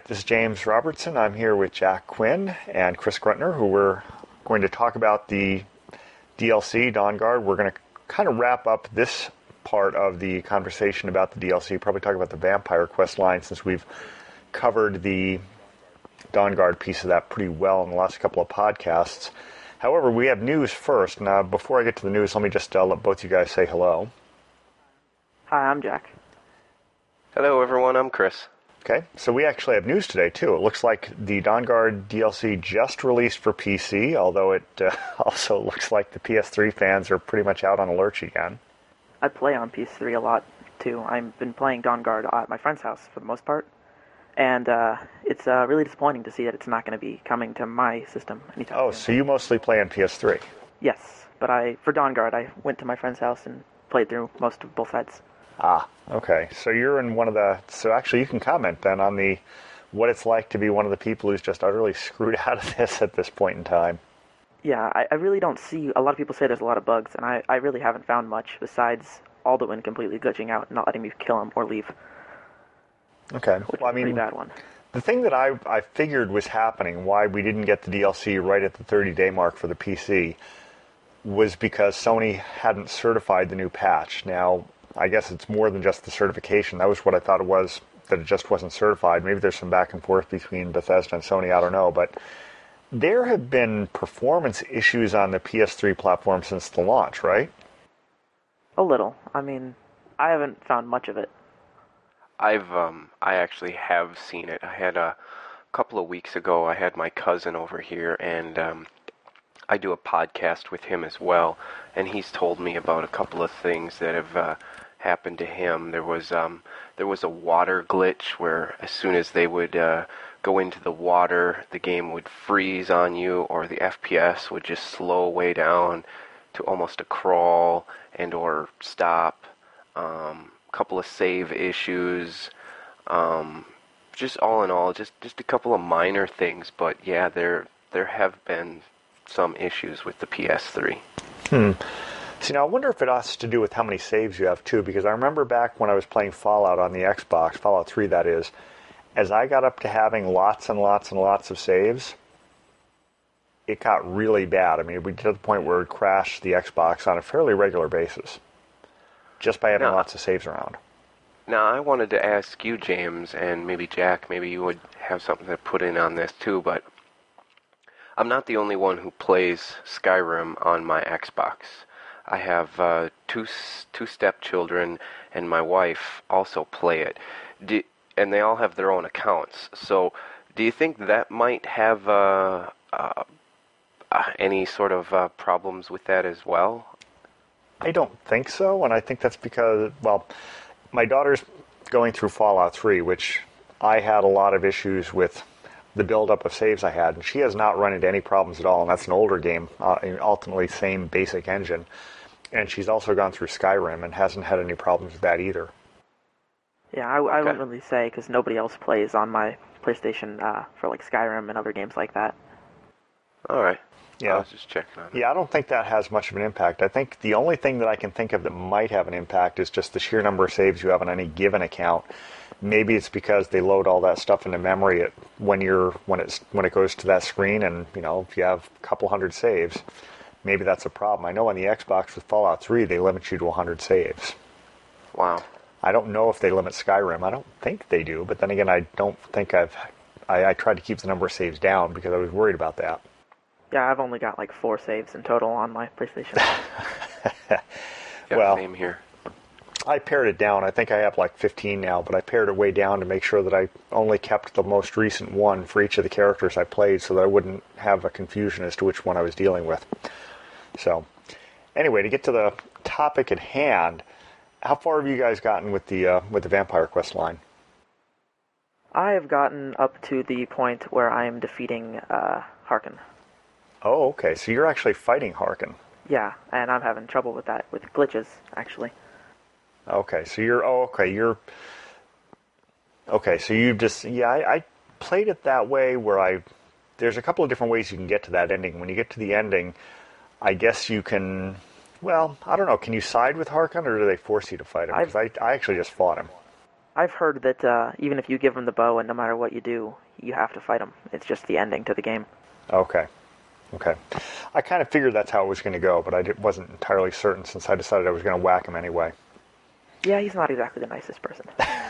This is James Robertson. I'm here with Jack Quinn and Chris Gruntner, who we're going to talk about the DLC, Dawnguard. We're going to kind of wrap up this part of the conversation about the DLC, probably talk about the Vampire quest line, since we've covered the Dawnguard piece of that pretty well in the last couple of podcasts. However, we have news first. Now, before I get to the news, let me just let both you guys say hello. Hi, I'm Jack. Hello, everyone. I'm Chris. Okay, so we actually have news today, too. It looks like the Dawnguard DLC just released for PC, although it also looks like the PS3 fans are pretty much out on a lurch again. I play on PS3 a lot, too. I've been playing Dawnguard at my friend's house for the most part, and it's really disappointing to see that it's not going to be coming to my system anytime soon. Oh, so you mostly play on PS3? Yes, but for Dawnguard, I went to my friend's house and played through most of both sides. Ah, okay. So you're in one of the... So actually you can comment then on what it's like to be one of the people who's just utterly screwed out of this at this point in time. Yeah, I really don't see... A lot of people say there's a lot of bugs, and I really haven't found much besides Alduin completely glitching out and not letting me kill him or leave. Okay. Which Well, is a pretty bad one. The thing that I figured was happening, why we didn't get the DLC right at the 30-day mark for the PC, was because Sony hadn't certified the new patch. Now, I guess it's more than just the certification. That was what I thought it was, that it just wasn't certified. Maybe there's some back and forth between Bethesda and Sony, I don't know. But there have been performance issues on the PS3 platform since the launch, right? A little. I mean, I haven't found much of it. I actually have seen it. I had a couple of weeks ago, I had my cousin over here, and I do a podcast with him as well, and he's told me about a couple of things that have happened to him. There was a water glitch where as soon as they would go into the water, the game would freeze on you, or the FPS would just slow way down to almost a crawl and or stop. Couple of save issues. Just all in all, just a couple of minor things, but yeah, there have been some issues with the PS3. See, now I wonder if it has to do with how many saves you have, too, because I remember back when I was playing Fallout on the Xbox, Fallout 3 that is, as I got up to having lots and lots and lots of saves, it got really bad. I mean, we get to the point where it would crash the Xbox on a fairly regular basis, just by having lots of saves around. Now, I wanted to ask you, James, and maybe Jack, maybe you would have something to put in on this too, but I'm not the only one who plays Skyrim on my Xbox. I have two stepchildren, and my wife also play it, and they all have their own accounts. So, do you think that might have any sort of problems with that as well? I don't think so, and I think that's because, well, my daughter's going through Fallout 3, which I had a lot of issues with the buildup of saves I had, and she has not run into any problems at all, and that's an older game, ultimately same basic engine. And she's also gone through Skyrim and hasn't had any problems with that either. Yeah, I wouldn't really say, because nobody else plays on my PlayStation for like Skyrim and other games like that. All right. Yeah. I was just checking on it. Yeah, I don't think that has much of an impact. I think the only thing that I can think of that might have an impact is just the sheer number of saves you have on any given account. Maybe it's because they load all that stuff into memory when it goes to that screen, and if you have a couple hundred saves, maybe that's a problem. I know on the Xbox with Fallout 3 they limit you to 100 saves. Wow. I don't know if they limit Skyrim. I don't think they do, but then again, I don't think I tried to keep the number of saves down because I was worried about that. Yeah, I've only got like 4 saves in total on my PlayStation. Yeah, well, same here. I pared it down. I think I have like 15 now, but I pared it way down to make sure that I only kept the most recent one for each of the characters I played so that I wouldn't have a confusion as to which one I was dealing with. So, anyway, to get to the topic at hand, how far have you guys gotten with the Vampire quest line? I have gotten up to the point where I am defeating Harkon. Oh, okay. So you're actually fighting Harkon. Yeah, and I'm having trouble with that, with glitches, actually. Okay, so I played it that way where there's a couple of different ways you can get to that ending. When you get to the ending, I guess you can, well, I don't know, can you side with Harkon or do they force you to fight him? Because I actually just fought him. I've heard that even if you give him the bow and no matter what you do, you have to fight him. It's just the ending to the game. Okay. Okay. I kind of figured that's how it was going to go, but wasn't entirely certain since I decided I was going to whack him anyway. Yeah, he's not exactly the nicest person.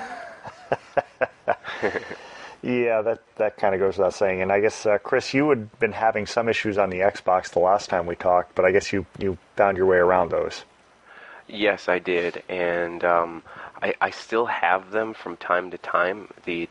Yeah, that kind of goes without saying. And I guess, Chris, you had been having some issues on the Xbox the last time we talked, but I guess you found your way around those. Yes, I did, and I still have them from time to time. The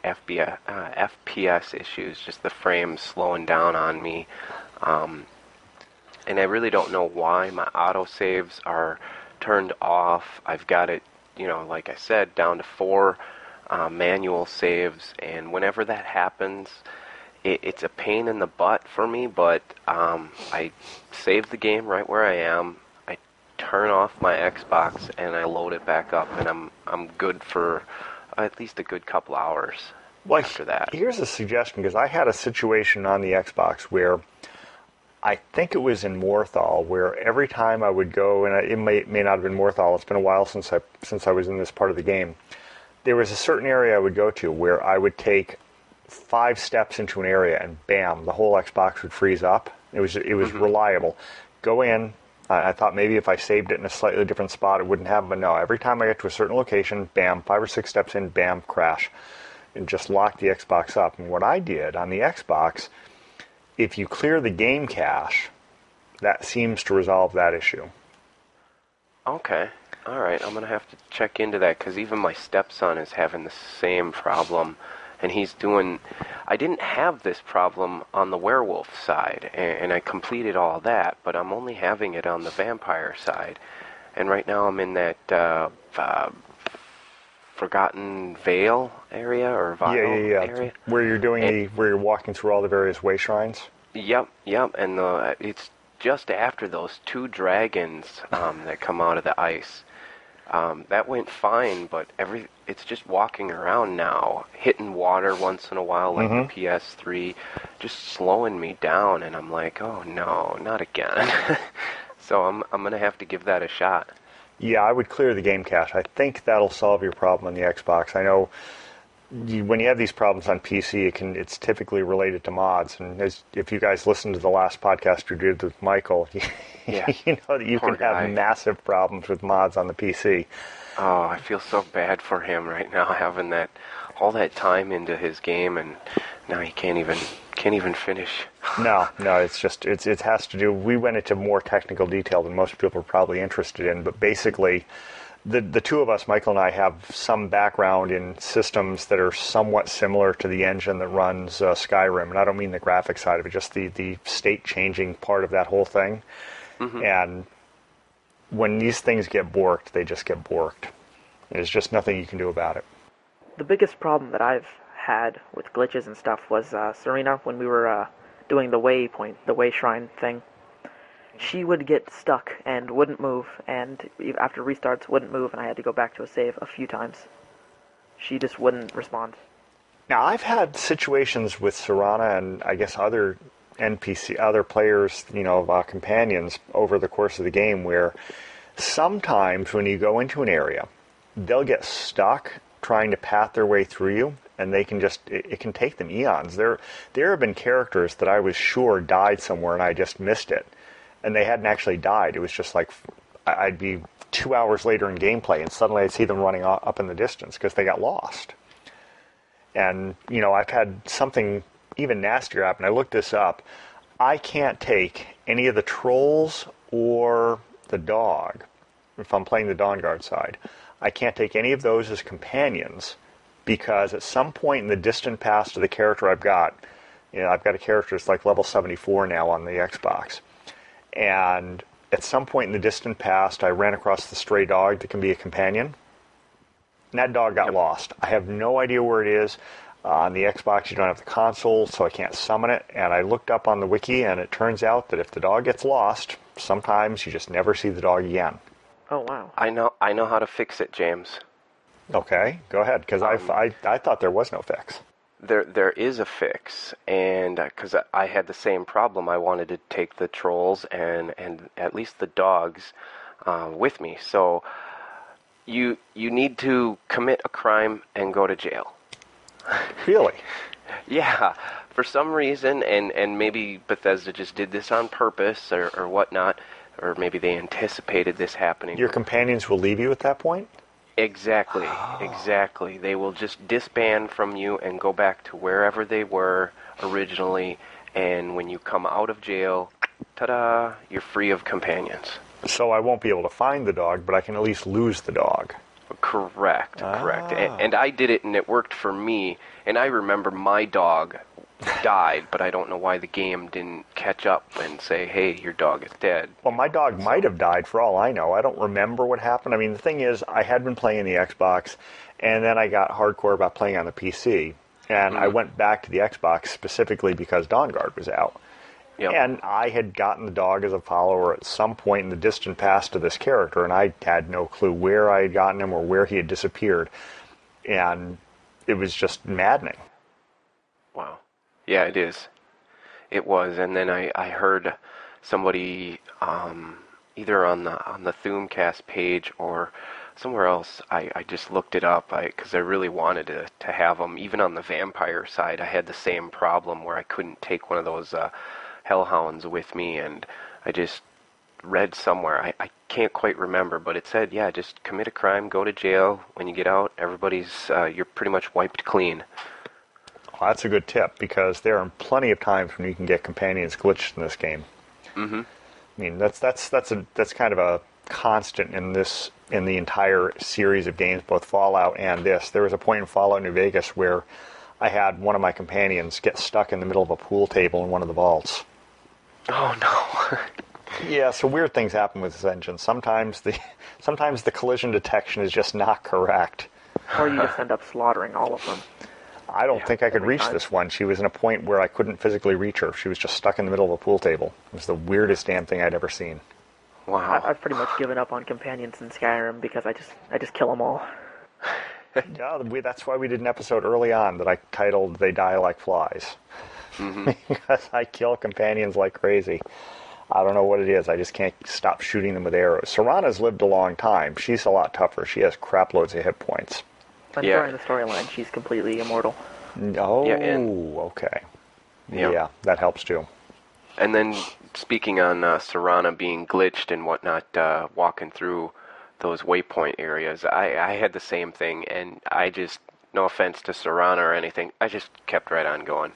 FPS issues, just the frames slowing down on me, and I really don't know why. My autosaves are turned off. I've got it, like I said, down to 4 manual saves, and whenever that happens, it's a pain in the butt for me. But I save the game right where I am. Turn off my Xbox and I load it back up, and I'm good for at least a good couple hours after that. Here's a suggestion, because I had a situation on the Xbox where I think it was in Morthal, where every time I would go, and it may not have been Morthal, it's been a while since I was in this part of the game, there was a certain area I would go to where I would take 5 steps into an area and bam, the whole Xbox would freeze up. It was reliable. Go in. I thought maybe if I saved it in a slightly different spot, it wouldn't happen, but no. Every time I get to a certain location, bam, 5 or 6 steps in, bam, crash, and just lock the Xbox up. And what I did on the Xbox, if you clear the game cache, that seems to resolve that issue. Okay. All right. I'm going to have to check into that, because even my stepson is having the same problem. And I didn't have this problem on the werewolf side, and I completed all that, but I'm only having it on the vampire side. And right now I'm in that Forgotten Vale area, or Vial area. Where you're where you're walking through all the various way shrines? Yep, and it's just after those 2 dragons that come out of the ice. That went fine, but it's just walking around now, hitting water once in a while, like the PS3, just slowing me down, and I'm like, oh no, not again. So I'm gonna have to give that a shot. Yeah, I would clear the game cache. I think that'll solve your problem on the Xbox. I know when you have these problems on PC, it's typically related to mods. And if you guys listened to the last podcast you did with Michael, you know that you can have massive problems with mods on the PC. Oh, I feel so bad for him right now, having all that time into his game, and now he can't even finish. No, it has to do. We went into more technical detail than most people are probably interested in, but basically, the two of us, Michael and I, have some background in systems that are somewhat similar to the engine that runs Skyrim, and I don't mean the graphic side of it, just the state-changing part of that whole thing. Mm-hmm. And when these things get borked, they just get borked. There's just nothing you can do about it. The biggest problem that I've had with glitches and stuff was Serena, when we were doing the way shrine thing. She would get stuck and wouldn't move, and after restarts wouldn't move, and I had to go back to a save a few times. She just wouldn't respond. Now, I've had situations with Serana and I guess other players, companions over the course of the game, where sometimes when you go into an area, they'll get stuck trying to path their way through you, and it can take them eons. There have been characters that I was sure died somewhere and I just missed it. And they hadn't actually died. It was just like I'd be 2 hours later in gameplay, and suddenly I'd see them running up in the distance because they got lost. And, I've had something even nastier happen. I looked this up. I can't take any of the trolls or the dog, if I'm playing the Dawnguard side. I can't take any of those as companions, because at some point in the distant past of the character I've got a character that's like level 74 now on the Xbox. And at some point in the distant past, I ran across the stray dog that can be a companion. And that dog got lost. I have no idea where it is. On the Xbox, you don't have the console, so I can't summon it. And I looked up on the wiki, and it turns out that if the dog gets lost, sometimes you just never see the dog again. Oh, wow. I know how to fix it, James. Okay, go ahead, because I thought there was no fix. There is a fix, and because I had the same problem, I wanted to take the trolls and at least the dogs with me. So You need to commit a crime and go to jail. Really? Yeah, for some reason, and maybe Bethesda just did this on purpose or whatnot, or maybe they anticipated this happening. Your companions will leave you at that point? Exactly, exactly. They will just disband from you and go back to wherever they were originally, and when you come out of jail, ta-da, you're free of companions. So I won't be able to find the dog, but I can at least lose the dog. Correct. And I did it, and it worked for me. And I remember my dog died, but I don't know why the game didn't catch up and say, hey, your dog is dead. Well, my dog might have died for all I know. I don't remember what happened. I mean, the thing is, I had been playing the Xbox, and then I got hardcore about playing on the PC. And I went back to the Xbox specifically because Dawnguard was out. Yep. And I had gotten the dog as a follower at some point in the distant past to this character, and I had no clue where I had gotten him or where he had disappeared. And it was just maddening. Wow. Yeah, it is. It was. And then I heard somebody either on the Thuumcast page or somewhere else. I just looked it up because I really wanted to have them. Even on the vampire side, I had the same problem where I couldn't take one of those hellhounds with me, and I just read somewhere, I can't quite remember, but it said, yeah, just commit a crime, go to jail. When you get out, you're pretty much wiped clean. Well, that's a good tip, because there are plenty of times when you can get companions glitched in this game. Mm-hmm. I mean, that's kind of a constant in the entire series of games, both Fallout and this. There was a point in Fallout New Vegas where I had one of my companions get stuck in the middle of a pool table in one of the vaults. Oh no. Yeah, so weird things happen with this engine. Sometimes the collision detection is just not correct. Or you just end up slaughtering all of them. I don't think I could reach this one. She was in a point where I couldn't physically reach her. She was just stuck in the middle of a pool table. It was the weirdest damn thing I'd ever seen. Wow. I've pretty much given up on companions in Skyrim because I just kill them all. Yeah, that's why we did an episode early on that I titled "They Die Like Flies." Mm-hmm. Because I kill companions like crazy. I don't know what it is. I just can't stop shooting them with arrows. Serana's lived a long time. She's a lot tougher. She has crap loads of hit points. And during the storyline, she's completely immortal. Oh, yeah, okay. Yeah, that helps too. And then, speaking on Serana being glitched and whatnot, walking through those waypoint areas, I had the same thing, and I just, no offense to Serana or anything, I just kept right on going.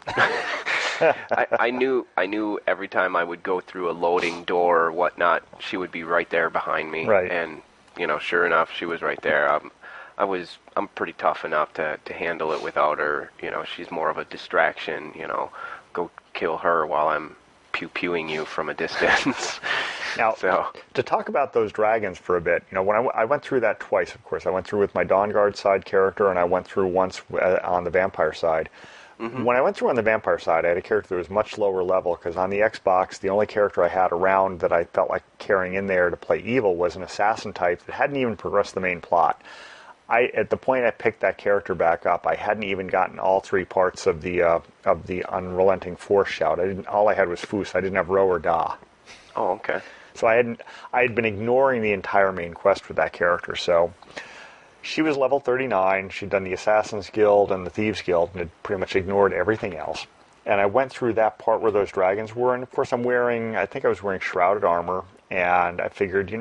I knew every time I would go through a loading door or whatnot, she would be right there behind me. Right. And, sure enough, she was right there. I'm pretty tough enough to handle it without her. She's more of a distraction, go kill her while I'm pew-pewing you from a distance. Now, to talk about those dragons for a bit, when I went through that twice, of course. I went through with my Dawnguard side character, and I went through once on the vampire side. Mm-hmm. When I went through on the vampire side, I had a character that was much lower level, because on the Xbox, the only character I had around that I felt like carrying in there to play evil was an assassin type that hadn't even progressed the main plot. At the point I picked that character back up, I hadn't even gotten all three parts of the unrelenting force shout. All I had was Foos. I didn't have Ro or Da. Oh, okay. So I had been ignoring the entire main quest with that character. So she was level 39. She'd done the Assassin's Guild and the Thieves Guild, and had pretty much ignored everything else. And I went through that part where those dragons were, and of course I think I was wearing shrouded armor, and I figured,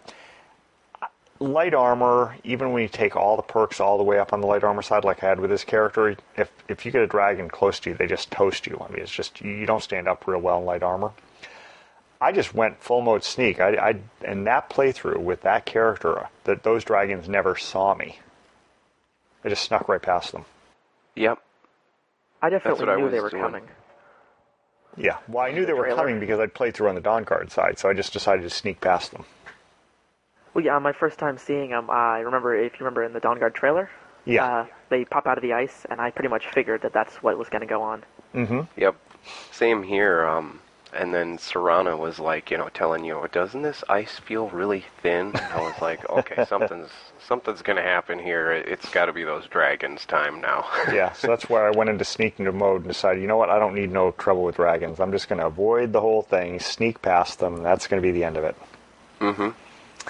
light armor, even when you take all the perks all the way up on the light armor side like I had with this character, if you get a dragon close to you, they just toast you. I mean, it's just, you don't stand up real well in light armor. I just went full mode sneak. In that playthrough with that character, those dragons never saw me. I just snuck right past them. Yep. I definitely knew they were coming. Yeah, well, I knew they were coming because I'd played through on the Dawnguard side, so I just decided to sneak past them. Well, yeah, my first time seeing them, if you remember in the Dawnguard trailer, they pop out of the ice, and I pretty much figured that that's what was going to go on. Mm-hmm. Yep. Same here. And then Serana was like, telling you, doesn't this ice feel really thin? I was like, okay, something's going to happen here. It's got to be those dragons time now. Yeah, so that's where I went into sneaking mode and decided, you know what, I don't need no trouble with dragons. I'm just going to avoid the whole thing, sneak past them, and that's going to be the end of it. Mm-hmm.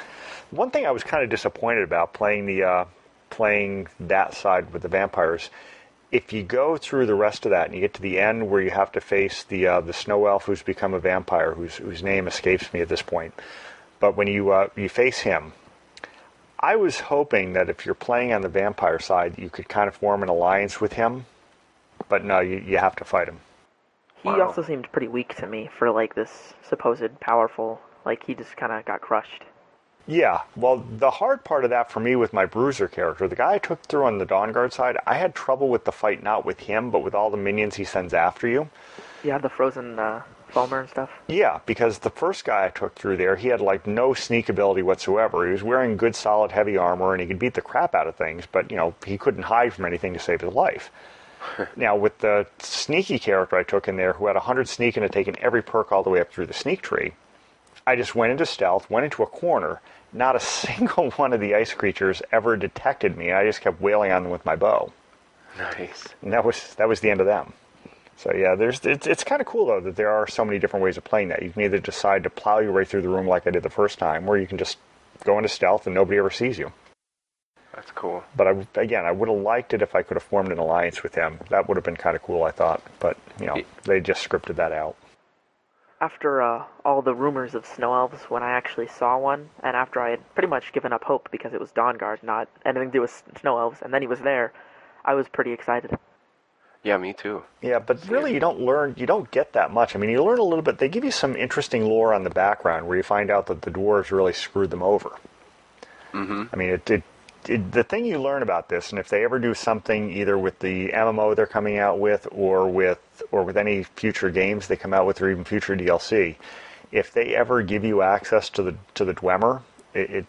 One thing I was kind of disappointed about playing that side with the vampires, if you go through the rest of that and you get to the end where you have to face the snow elf who's become a vampire, whose name escapes me at this point, but when you face him, I was hoping that if you're playing on the vampire side, you could kind of form an alliance with him, but no, you have to fight him. He Wow. also seemed pretty weak to me for, like, this supposed powerful, like, he just kind of got crushed. Yeah, well, the hard part of that for me with my Bruiser character, the guy I took through on the Dawnguard side, I had trouble with the fight, not with him, but with all the minions he sends after you. You have the frozen foamer and stuff. Yeah, because the first guy I took through there, he had like no sneak ability whatsoever. He was wearing good, solid, heavy armor, and he could beat the crap out of things, but, he couldn't hide from anything to save his life. Now, with the sneaky character I took in there, who had 100 sneak and had taken every perk all the way up through the sneak tree, I just went into stealth, went into a corner. Not a single one of the ice creatures ever detected me. I just kept wailing on them with my bow. Nice. And that was the end of them. So yeah, it's kind of cool though that there are so many different ways of playing that. You can either decide to plow your way through the room like I did the first time, or you can just go into stealth and nobody ever sees you. That's cool. But I would have liked it if I could have formed an alliance with him. That would have been kind of cool, I thought. But they just scripted that out. After all the rumors of snow elves, when I actually saw one, and after I had pretty much given up hope because it was Dawnguard, not anything to do with snow elves, and then he was there, I was pretty excited. Yeah, me too. Yeah, but really you don't get that much. I mean, you learn a little bit. They give you some interesting lore on the background where you find out that the dwarves really screwed them over. Mm-hmm. I mean, the thing you learn about this, and if they ever do something either with the MMO they're coming out with or with any future games they come out with or even future DLC, if they ever give you access to the Dwemer, it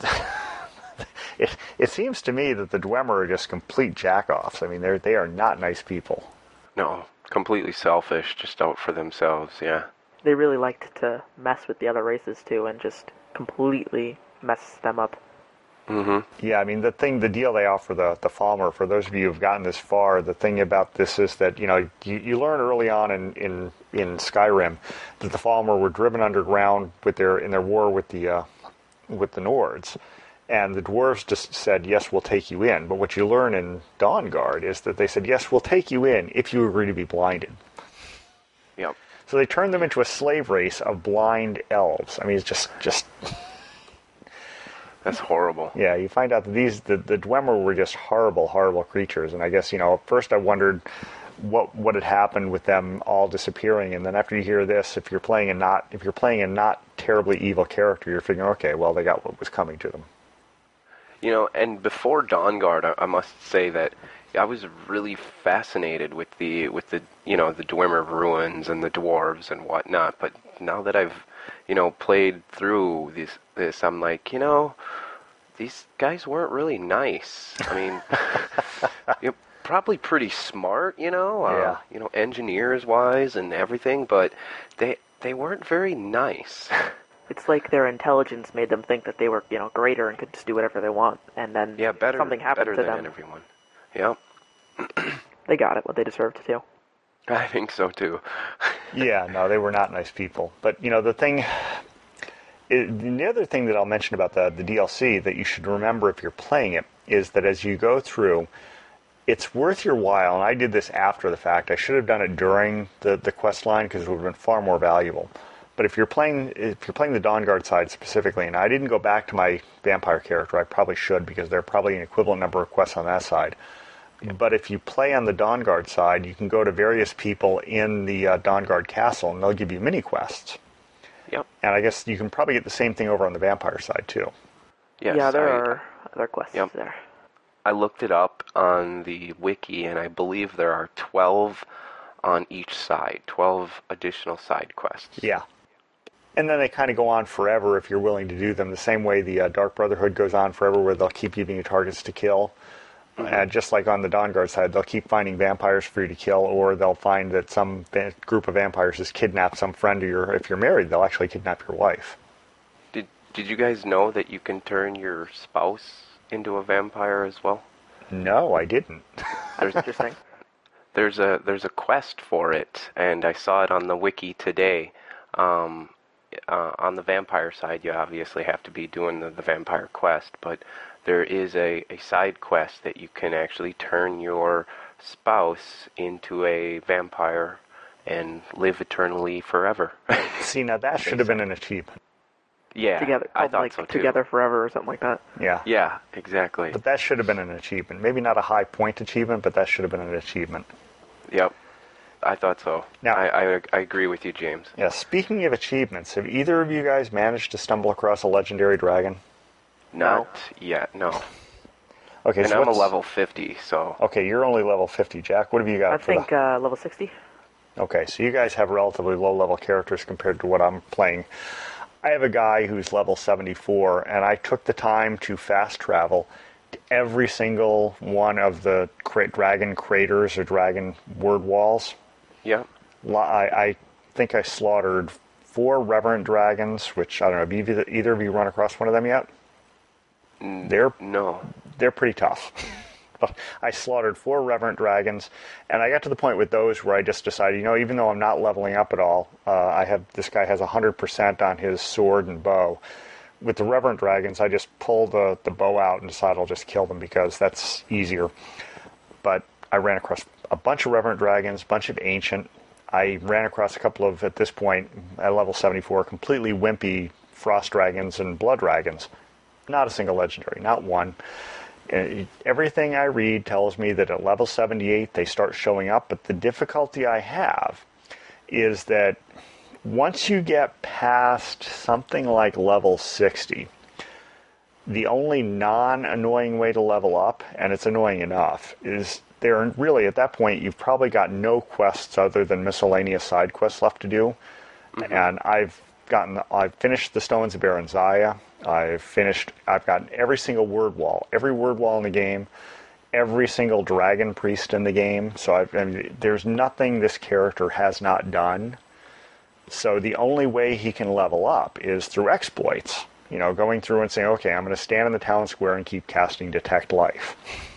seems to me that the Dwemer are just complete jack-offs. I mean, they are not nice people. No, completely selfish, just out for themselves, yeah. They really liked to mess with the other races too, and just completely mess them up. Mm-hmm. Yeah, I mean, the deal they offer the Falmer, for those of you who've gotten this far, the thing about this is that, you learn early on in Skyrim that the Falmer were driven underground in their war with the Nords. And the dwarves just said, yes, we'll take you in. But what you learn in Dawnguard is that they said, yes, we'll take you in if you agree to be blinded. Yep. So they turned them into a slave race of blind elves. I mean, it's just That's horrible. Yeah, you find out that the Dwemer were just horrible, horrible creatures. And I guess, at first I wondered what had happened with them all disappearing. And then after you hear this, if you're playing a not terribly evil character, you're figuring, okay, well, they got what was coming to them. And before Dawnguard, I must say that I was really fascinated with the the Dwemer ruins and the dwarves and whatnot. But now that I've played through this, I'm like, these guys weren't really nice. I mean, probably pretty smart, Yeah. engineers wise and everything, but they weren't very nice. It's like their intelligence made them think that they were, greater and could just do whatever they want, and then something happened better to than them. everyone. Yeah, They got it, what they deserved to. I think so too. Yeah, no, they were not nice people. But, the other thing that I'll mention about the DLC that you should remember if you're playing it is that as you go through, it's worth your while, and I did this after the fact. I should have done it during the quest line because it would have been far more valuable. But if you're playing the Dawnguard side specifically, and I didn't go back to my vampire character, I probably should because there are probably an equivalent number of quests on that side. But if you play on the Dawnguard side, you can go to various people in the Dawnguard castle, and they'll give you mini quests. Yep. And I guess you can probably get the same thing over on the vampire side too. Yes, Yeah, there are other quests there. I looked it up on the wiki, and I believe there are 12 on each side, 12 additional side quests. Yeah. And then they kind of go on forever if you're willing to do them. The same way the Dark Brotherhood goes on forever, where they'll keep giving you targets to kill. And just like on the Dawnguard side, they'll keep finding vampires for you to kill, or they'll find that some group of vampires has kidnapped some friend, or if you're married, they'll actually kidnap your wife. Did you guys know that you can turn your spouse into a vampire as well? No, I didn't. That's interesting. There's a quest for it, and I saw it on the wiki today. on the vampire side, you obviously have to be doing the vampire quest, but there is a side quest that you can actually turn your spouse into a vampire and live eternally forever. See, now that should have been an achievement. Yeah, Together, I called thought like so too. Together Forever or something like that. Yeah. Yeah, exactly. But that should have been an achievement. Maybe not a high point achievement, but that should have been an achievement. Yep, I thought so. Now- I agree with you, James. Yeah, speaking of achievements, have either of you guys managed to stumble across a legendary dragon? Not yet, no. Okay, And so I'm a what's- level 50, so... Okay, you're only level 50. Jack, what have you got I for think level 60. Okay, so you guys have relatively low-level characters compared to what I'm playing. I have a guy who's level 74, and I took the time to fast travel to every single one of the dragon craters or dragon word walls. Yep. I think I slaughtered 4 reverent dragons, which, I don't know, have either of you run across one of them yet? No. They're pretty tough. I slaughtered 4 reverent dragons, and I got to the point with those where I just decided, even though I'm not leveling up at all, this guy has 100% on his sword and bow. With the reverent dragons, I just pull the bow out and decide I'll just kill them because that's easier. But I ran across a bunch of reverent dragons, a bunch of ancient. I ran across a couple of, at this point, at level 74, completely wimpy frost dragons and blood dragons. Not a single legendary, not one. Everything I read tells me that at level 78 they start showing up, but the difficulty I have is that once you get past something like level 60, the only non-annoying way to level up, and it's annoying enough, is there really at that point you've probably got no quests other than miscellaneous side quests left to do. Mm-hmm. And I've finished the Stones of Baranzaya. I've gotten every single word wall in the game, every single dragon priest in the game. So there's nothing this character has not done. So the only way he can level up is through exploits. Going through and saying, okay, I'm going to stand in the town square and keep casting Detect Life.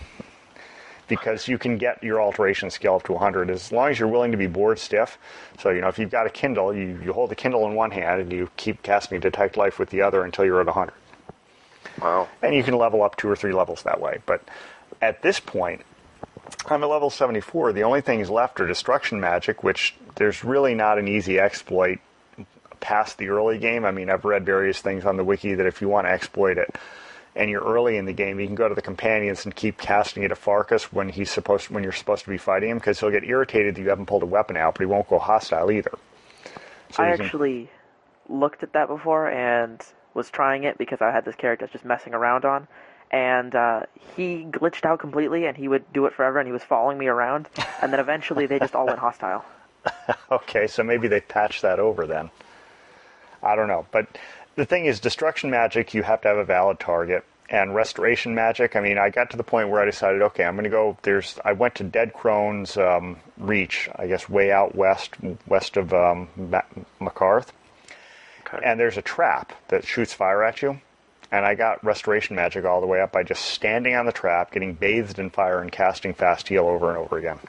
Because you can get your alteration skill up to 100 as long as you're willing to be bored stiff. So, if you've got a Kindle, you hold the Kindle in one hand and you keep casting Detect Life with the other until you're at 100. Wow. And you can level up 2 or 3 levels that way. But at this point, I'm at level 74. The only things left are Destruction Magic, which there's really not an easy exploit past the early game. I've read various things on the wiki that if you want to exploit it, and you're early in the game, you can go to the companions and keep casting it at Farkas when you're supposed to be fighting him, because he'll get irritated that you haven't pulled a weapon out, but he won't go hostile either. So I actually looked at that before and was trying it because I had this character I was just messing around on, and he glitched out completely, and he would do it forever, and he was following me around, and then eventually they just all went hostile. Okay, so maybe they patched that over then. I don't know, but the thing is, Destruction Magic, you have to have a valid target. And Restoration Magic, I got to the point where I decided, okay, I'm going to go, I went to Dead Crone's Reach, I guess way out west of Macarth. Okay. And there's a trap that shoots fire at you. And I got Restoration Magic all the way up by just standing on the trap, getting bathed in fire, and casting Fast Heal over and over again.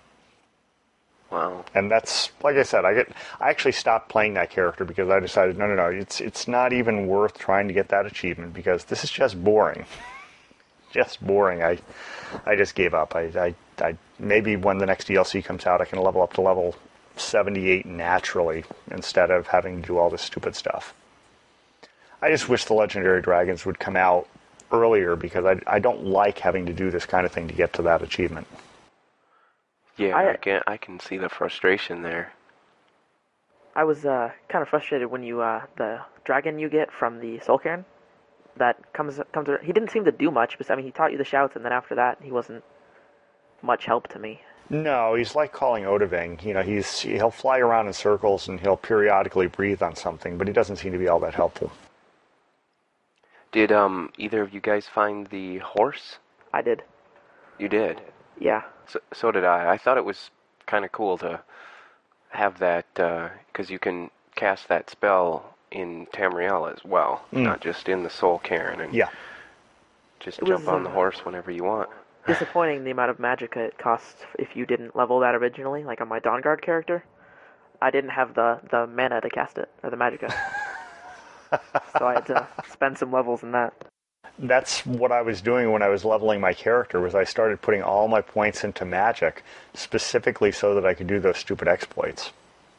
Wow. And that's, like I said, I actually stopped playing that character because I decided, no, it's not even worth trying to get that achievement because this is just boring. Just boring. I just gave up. I maybe when the next DLC comes out, I can level up to level 78 naturally instead of having to do all this stupid stuff. I just wish the Legendary Dragons would come out earlier because I don't like having to do this kind of thing to get to that achievement. Yeah, I can see the frustration there. I was kind of frustrated when the dragon you get from the Soul Cairn that comes. He didn't seem to do much, but he taught you the shouts, and then after that, he wasn't much help to me. No, he's like calling Odahviing. He'll fly around in circles and he'll periodically breathe on something, but he doesn't seem to be all that helpful. Did either of you guys find the horse? I did. You did? Yeah. So did I. I thought it was kind of cool to have that, because you can cast that spell in Tamriel as well, not just in the Soul Cairn, and just jump on the horse whenever you want. Disappointing the amount of magic it costs if you didn't level that originally, like on my Dawnguard character. I didn't have the mana to cast it, or the magicka. So I had to spend some levels in that. That's what I was doing when I was leveling my character, was I started putting all my points into magic, specifically so that I could do those stupid exploits.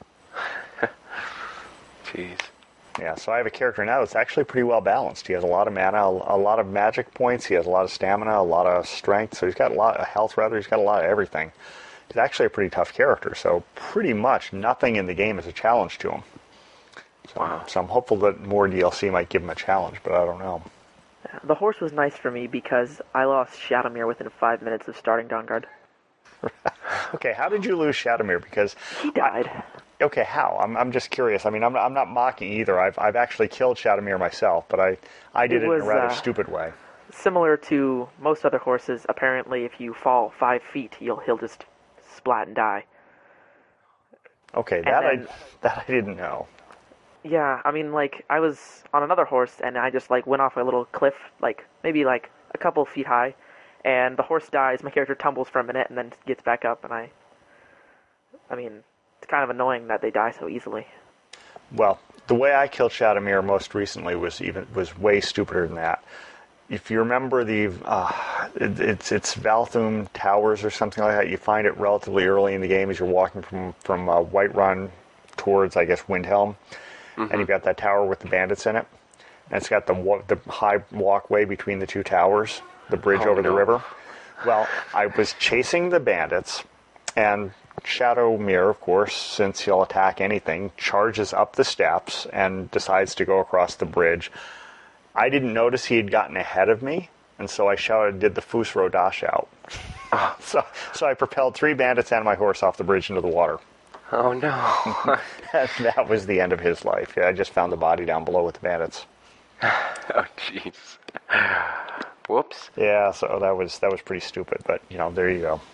Jeez. Yeah, so I have a character now that's actually pretty well balanced. He has a lot of mana, a lot of magic points, he has a lot of stamina, a lot of strength, so he's got a lot of health, he's got a lot of everything. He's actually a pretty tough character, so pretty much nothing in the game is a challenge to him. So, wow. So I'm hopeful that more DLC might give him a challenge, but I don't know. The horse was nice for me because I lost Shadowmere within 5 minutes of starting Dawnguard. Okay, how did you lose Shadowmere? Because he died. Okay, how? I'm just curious. I mean, I'm not mocking either. I've actually killed Shadowmere myself, but I did it in a rather stupid way. Similar to most other horses, apparently, if you fall 5 feet, he'll just splat and die. Okay, that I didn't know. Yeah, I mean, like, I was on another horse, and I just, like, went off a little cliff, like, maybe, like, a couple feet high, and the horse dies, my character tumbles for a minute, and then gets back up, and I mean, it's kind of annoying that they die so easily. Well, the way I killed Shadowmere most recently was way stupider than that. If you remember it's Valthum Towers or something like that, you find it relatively early in the game as you're walking from Whiterun towards, I guess, Windhelm. Mm-hmm. And you've got that tower with the bandits in it. And it's got the high walkway between the two towers, the bridge over the river. Well, I was chasing the bandits, and Shadowmere, of course, since he'll attack anything, charges up the steps and decides to go across the bridge. I didn't notice he had gotten ahead of me, and so I did the Fusro dash out. So I propelled 3 bandits and my horse off the bridge into the water. Oh, no. That was the end of his life. Yeah, I just found the body down below with the bandits. Oh, jeez. Whoops. Yeah, so that was pretty stupid, but, there you go.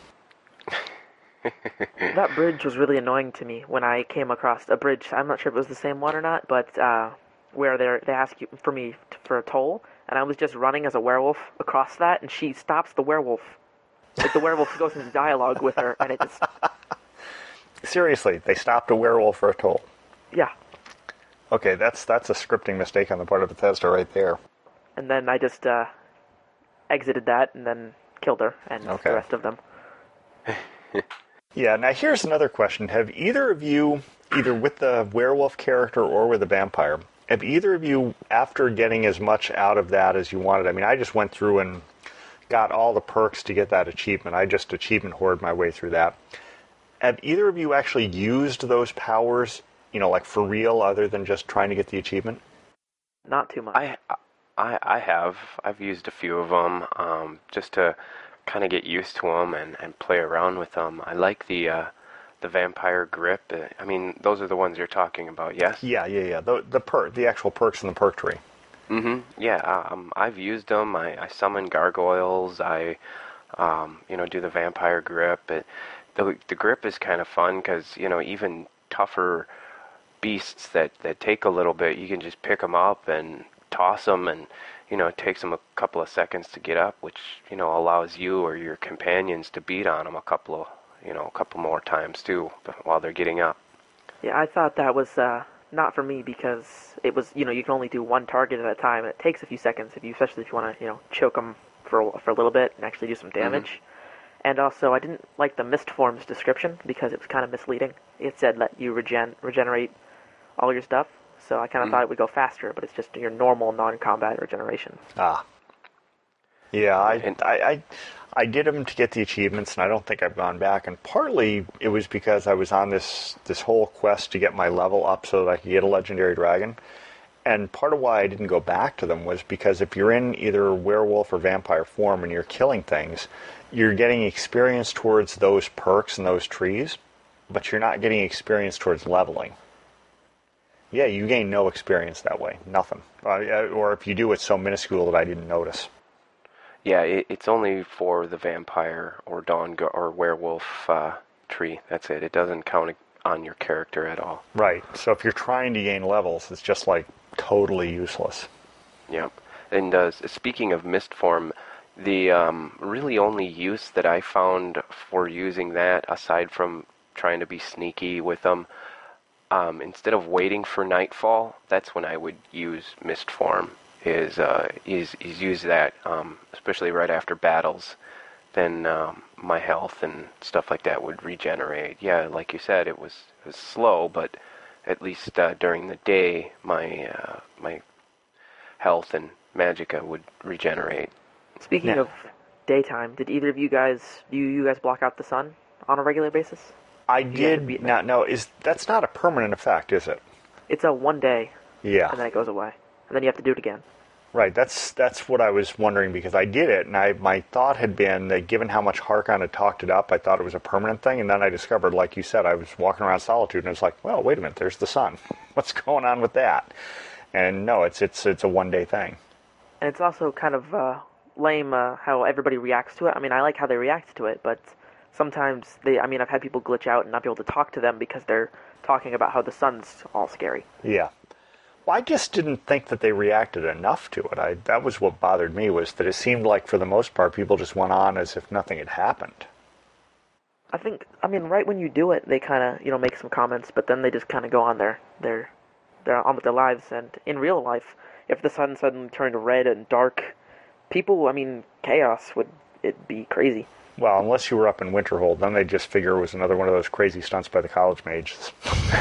That bridge was really annoying to me when I came across a bridge. I'm not sure if it was the same one or not, but where they ask you for a toll, and I was just running as a werewolf across that, and she stops the werewolf. Like, the werewolf goes into dialogue with her, and it just... Seriously, they stopped a werewolf for a toll. Yeah. Okay, that's a scripting mistake on the part of Bethesda right there. And then I just exited that and then killed her and the rest of them. Yeah, now here's another question. Have either of you, either with the werewolf character or with the vampire, have either of you, after getting as much out of that as you wanted, I mean, I just went through and got all the perks to get that achievement. I just achievement hoarded my way through that. Have either of you actually used those powers, like for real, other than just trying to get the achievement? Not too much. I have. I've used a few of them just to kind of get used to them and play around with them. I like the vampire grip. I mean, those are the ones you're talking about, yes? Yeah. The actual perks in the perk tree. Mm-hmm. Yeah. I've used them. I summon gargoyles. I do the vampire grip. The grip is kind of fun because, even tougher beasts that take a little bit, you can just pick them up and toss them, and, it takes them a couple of seconds to get up, which, allows you or your companions to beat on them a couple more times, too, while they're getting up. Yeah, I thought that was not for me because it was, you can only do one target at a time, and it takes a few seconds, especially if you want to, choke them for a little bit and actually do some damage. Mm-hmm. And also, I didn't like the Mistform's description because it was kind of misleading. It said let you regenerate all your stuff, so I kind of thought it would go faster, but it's just your normal non-combat regeneration. Ah. Yeah, I did them to get the achievements, and I don't think I've gone back. And partly it was because I was on this whole quest to get my level up so that I could get a legendary dragon. And part of why I didn't go back to them was because if you're in either werewolf or vampire form and you're killing things, you're getting experience towards those perks and those trees, but you're not getting experience towards leveling. Yeah, you gain no experience that way. Nothing. Or if you do, it's so minuscule that I didn't notice. Yeah, it's only for the vampire or or werewolf tree. That's it. It doesn't count on your character at all. Right. So if you're trying to gain levels, it's just totally useless. Yep. And speaking of Mistform, the really only use that I found for using that, aside from trying to be sneaky with them, instead of waiting for nightfall, that's when I would use mist form. Is use that, especially right after battles. Then my health and stuff like that would regenerate. Yeah, like you said, it was slow, but at least during the day, my health and magicka would regenerate. Speaking of daytime, did either of you guys block out the sun on a regular basis? I did not know. That's not a permanent effect, is it? It's a 1 day. Yeah. And then it goes away. And then you have to do it again. Right. That's what I was wondering, because I did it, and my thought had been that given how much Harkon had talked it up, I thought it was a permanent thing, and then I discovered, like you said, I was walking around Solitude, and I was like, well, wait a minute, there's the sun. What's going on with that? And no, it's a 1 day thing. And it's also kind of lame how everybody reacts to it. I mean, I like how they react to it, but sometimes I've had people glitch out and not be able to talk to them because they're talking about how the sun's all scary. Yeah. Well, I just didn't think that they reacted enough to it. That was what bothered me, was that it seemed like, for the most part, people just went on as if nothing had happened. Right when you do it, they kind of, make some comments, but then they just kind of go on they're on with their lives. And in real life, if the sun suddenly turned red and dark, people, chaos would be crazy. Well, unless you were up in Winterhold, then they'd just figure it was another one of those crazy stunts by the college mages.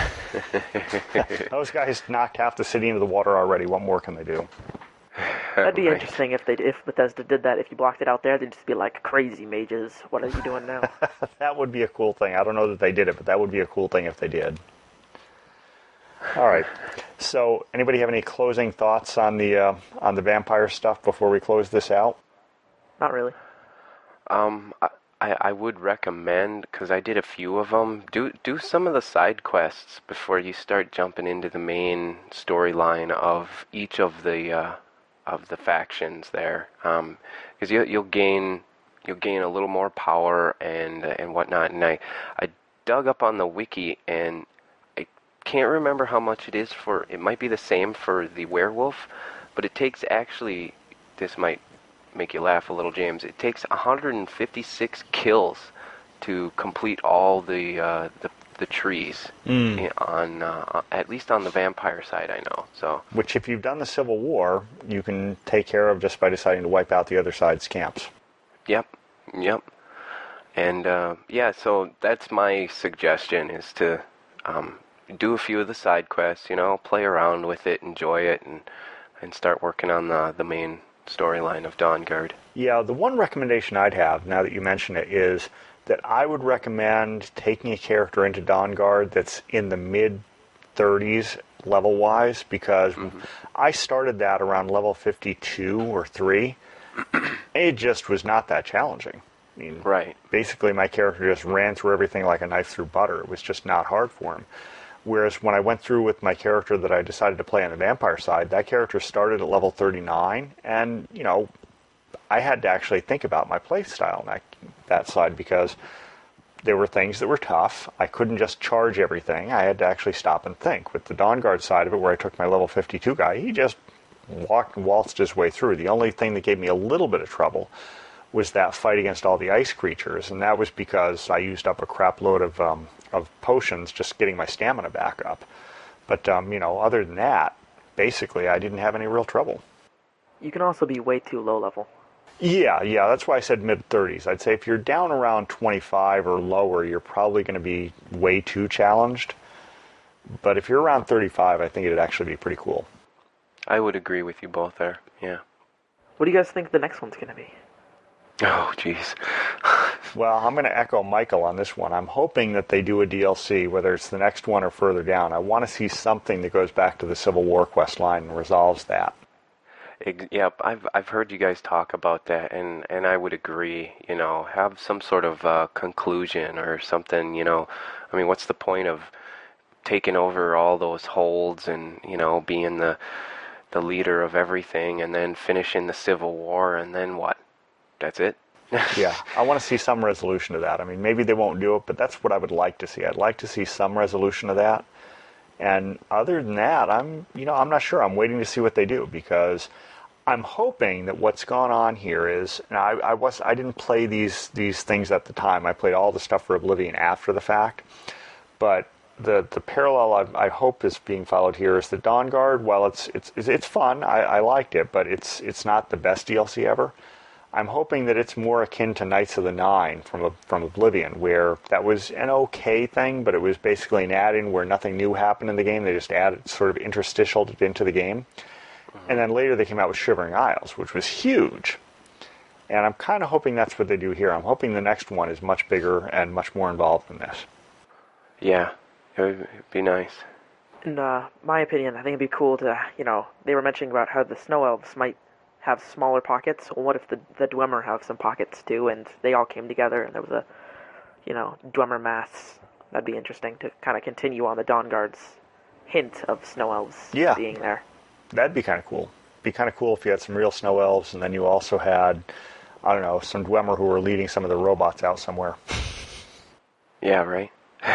Those guys knocked half the city into the water already. What more can they do? That'd be interesting if Bethesda did that. If you blocked it out there, they'd just be like, crazy mages, what are you doing now? That would be a cool thing. I don't know that they did it, but that would be a cool thing if they did. All right. So, anybody have any closing thoughts on the vampire stuff before we close this out? Not really. I would recommend, because I did a few of them, do some of the side quests before you start jumping into the main storyline of each of the factions there, because you'll gain a little more power and whatnot. And I dug up on the wiki, and I can't remember how much it is for. It might be the same for the werewolf, but it takes actually. This might make you laugh a little, James. It takes 156 kills to complete all the trees on at least on the vampire side, I know. So, which, if you've done the Civil War, you can take care of just by deciding to wipe out the other side's camps. Yep. And so that's my suggestion, is to do a few of the side quests. Play around with it, enjoy it, and start working on the main storyline of Dawnguard. Yeah, the one recommendation I'd have, now that you mention it, is that I would recommend taking a character into Dawnguard that's in the mid-30s level-wise, because I started that around level 52 or 3. It just was not that challenging. Right. Basically, my character just ran through everything like a knife through butter. It was just not hard for him. Whereas when I went through with my character that I decided to play on the vampire side, that character started at level 39, and, I had to actually think about my play style on that side, because there were things that were tough. I couldn't just charge everything. I had to actually stop and think. With the Dawnguard side of it, where I took my level 52 guy, he just waltzed his way through. The only thing that gave me a little bit of trouble was that fight against all the ice creatures, and that was because I used up a crap load of potions just getting my stamina back up. But, other than that, basically, I didn't have any real trouble. You can also be way too low level. Yeah, that's why I said mid-30s. I'd say if you're down around 25 or lower, you're probably going to be way too challenged. But if you're around 35, I think it'd actually be pretty cool. I would agree with you both there, yeah. What do you guys think the next one's going to be? Oh, jeez. Well, I'm going to echo Michael on this one. I'm hoping that they do a DLC, whether it's the next one or further down. I want to see something that goes back to the Civil War quest line and resolves that. Yep, I've heard you guys talk about that, and I would agree. Have some sort of conclusion or something. What's the point of taking over all those holds and being the leader of everything, and then finishing the Civil War, and then what? That's it? Yeah, I want to see some resolution to that. Maybe they won't do it, but that's what I would like to see. I'd like to see some resolution of that. And other than that, I'm not sure. I'm waiting to see what they do, because I'm hoping that what's gone on here is, and I didn't play these things at the time. I played all the stuff for Oblivion after the fact. But the parallel I hope is being followed here is the Dawn Guard. While it's fun, I liked it, but it's not the best DLC ever. I'm hoping that it's more akin to Knights of the Nine from Oblivion, where that was an okay thing, but it was basically an add-in where nothing new happened in the game. They just added sort of interstitial into the game. And then later they came out with Shivering Isles, which was huge. And I'm kind of hoping that's what they do here. I'm hoping the next one is much bigger and much more involved than this. Yeah, it'd be nice. In my opinion, I think it'd be cool to, they were mentioning about how the Snow Elves might have smaller pockets. Well, what if the Dwemer have some pockets too, and they all came together and there was a, Dwemer mass? That'd be interesting to kind of continue on the Dawn Guard's hint of Snow Elves being there. That'd be kind of cool. Be kind of cool if you had some real Snow Elves, and then you also had, I don't know, some Dwemer who were leading some of the robots out somewhere. Yeah, right.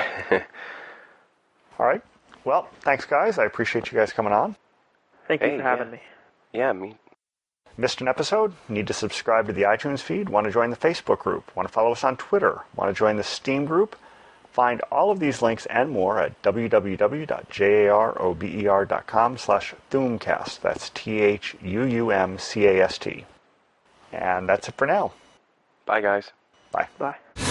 All right. Well, thanks, guys. I appreciate you guys coming on. Thank you for having me. Yeah, me. Missed an episode? Need to subscribe to the iTunes feed? Want to join the Facebook group? Want to follow us on Twitter? Want to join the Steam group? Find all of these links and more at www.jarober.com/Thuumcast. That's THUUMCAST. And that's it for now. Bye, guys. Bye. Bye.